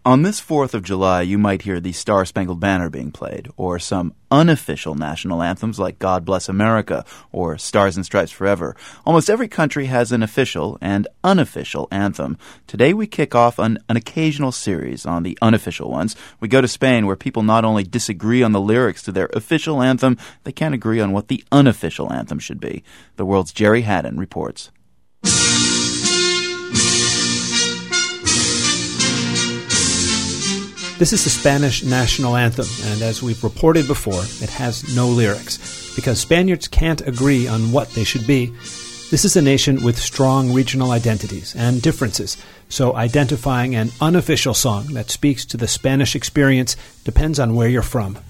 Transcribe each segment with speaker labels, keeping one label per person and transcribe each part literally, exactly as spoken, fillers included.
Speaker 1: On this fourth of July, you might hear the Star-Spangled Banner being played, or some unofficial national anthems like God Bless America or Stars and Stripes Forever. Almost every country has an official and unofficial anthem. Today we kick off an, an occasional series on the unofficial ones. We go to Spain, where people not only disagree on the lyrics to their official anthem, they can't agree on what the unofficial anthem should be. The World's Jerry Haddon reports.
Speaker 2: This is the Spanish national anthem, and as we've reported before, it has no lyrics, because Spaniards can't agree on what they should be. This is a nation with strong regional identities and differences, so identifying an unofficial song that speaks to the Spanish experience depends on where you're from.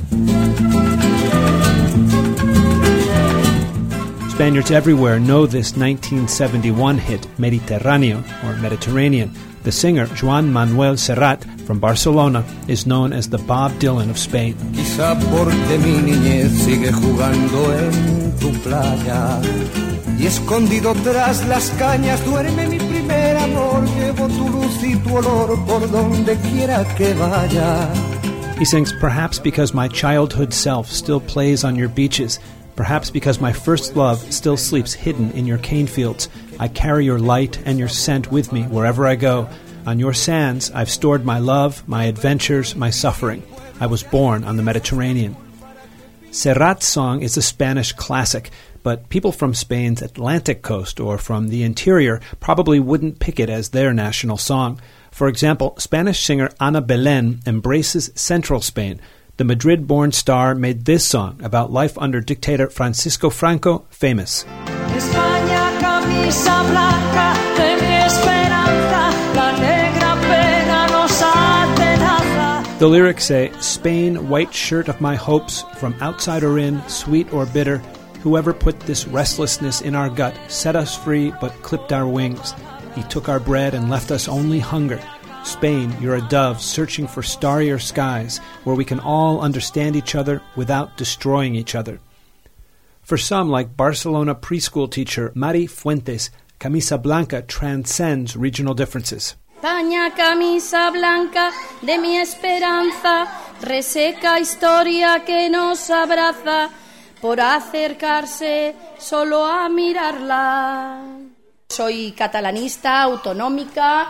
Speaker 2: Spaniards everywhere know this nineteen seventy-one hit, Mediterráneo, or Mediterranean. The singer, Joan Manuel Serrat, from Barcelona, is known as the Bob Dylan of Spain.
Speaker 3: Quizá porque mi niñez sigue jugando en tu playa y escondido tras las cañas duerme mi primer amor. Llevo tu luz y tu olor por donde quiera que vaya.
Speaker 2: He sings, perhaps because my childhood self still plays on your beaches, perhaps because my first love still sleeps hidden in your cane fields. I carry your light and your scent with me wherever I go. On your sands, I've stored my love, my adventures, my suffering. I was born on the Mediterranean. Serrat's song is a Spanish classic, but people from Spain's Atlantic coast or from the interior probably wouldn't pick it as their national song. For example, Spanish singer Ana Belén embraces central Spain. The Madrid-born star made this song about life under dictator Francisco Franco famous.
Speaker 4: España, camisa blanca de mi esperanza, la negra pena nos atenaza.
Speaker 2: The lyrics say, Spain, white shirt of my hopes, from outside or in, sweet or bitter, whoever put this restlessness in our gut set us free but clipped our wings. He took our bread and left us only hunger. Spain, you're a dove searching for starrier skies where we can all understand each other without destroying each other. For some, like Barcelona preschool teacher Mari Fuentes, Camisa Blanca transcends regional differences.
Speaker 4: España, camisa blanca de mi esperanza, reseca historia que nos abraza, por acercarse solo a mirarla. Soy catalanista, autonómica,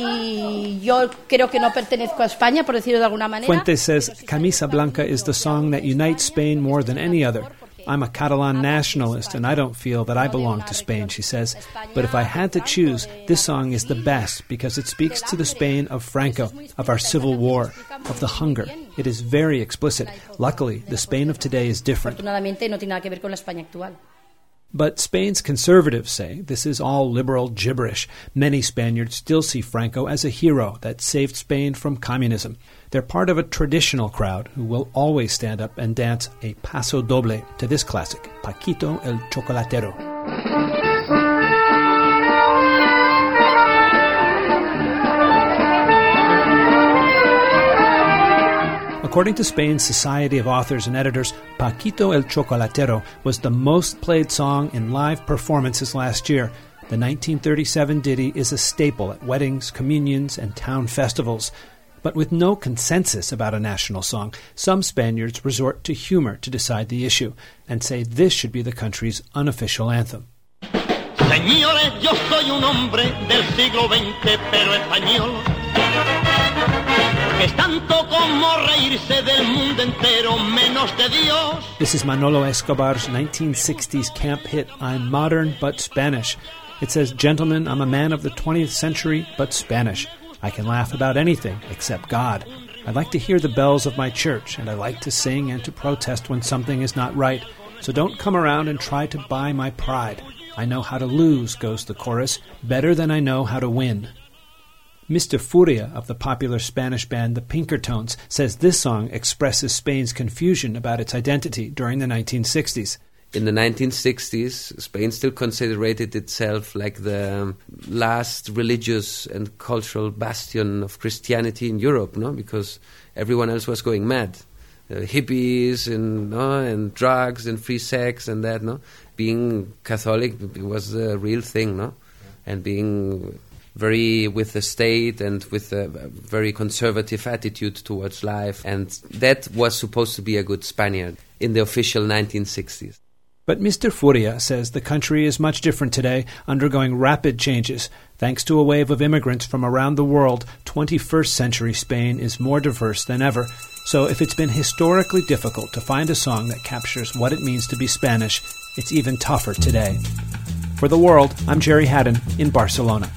Speaker 4: y yo creo que no pertenezco a España, por decirlo de alguna manera.
Speaker 2: Fuentes says Camisa Blanca is the song that unites Spain more than any other. I'm a Catalan nationalist, and I don't feel that I belong to Spain, she says. But if I had to choose, this song is the best because it speaks to the Spain of Franco, of our civil war, of the hunger. It is very explicit. Luckily, the Spain of today is different. But Spain's conservatives say this is all liberal gibberish. Many Spaniards still see Franco as a hero that saved Spain from communism. They're part of a traditional crowd who will always stand up and dance a paso doble to this classic, Paquito el Chocolatero. According to Spain's Society of Authors and Editors, Paquito el Chocolatero was the most played song in live performances last year. The nineteen thirty-seven ditty is a staple at weddings, communions, and town festivals. But with no consensus about a national song, some Spaniards resort to humor to decide the issue and say this should be the country's unofficial anthem.
Speaker 5: Señores, yo soy un hombre del siglo veinte, pero español.
Speaker 2: This is Manolo Escobar's nineteen sixties camp hit, I'm modern but Spanish. It says, gentlemen, I'm a man of the twentieth century but Spanish. I can laugh about anything except God. I like to hear the bells of my church, and I like to sing and to protest when something is not right. So don't come around and try to buy my pride. I know how to lose, goes the chorus, better than I know how to win. Mister Furia of the popular Spanish band The Pinkertones says this song expresses Spain's confusion about its identity during the nineteen sixties.
Speaker 6: In the nineteen sixties, Spain still considered itself like the last religious and cultural bastion of Christianity in Europe, no? Because everyone else was going mad. Uh, hippies and no? and drugs and free sex and that, no? Being Catholic was the real thing, no? And being very with the state and with a very conservative attitude towards life. And that was supposed to be a good Spaniard in the official nineteen sixties.
Speaker 2: But Mister Furia says the country is much different today, undergoing rapid changes. Thanks to a wave of immigrants from around the world, twenty-first century Spain is more diverse than ever. So if it's been historically difficult to find a song that captures what it means to be Spanish, it's even tougher today. For The World, I'm Jerry Haddon in Barcelona.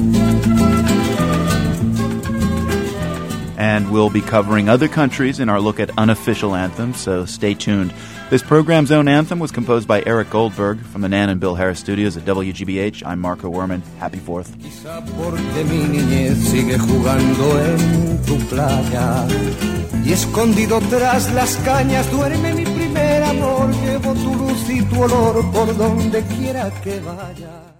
Speaker 1: And we'll be covering other countries in our look at unofficial anthems, so stay tuned. This program's own anthem was composed by Eric Goldberg from the Nan and Bill Harris Studios at W G B H. I'm Marco Werman. Happy Fourth.
Speaker 3: Quizá porque mi niñez sigue jugando en tu playa y escondido tras las cañas duerme mi primer amor. Llevo tu luz y tu olor por donde quiera que vaya.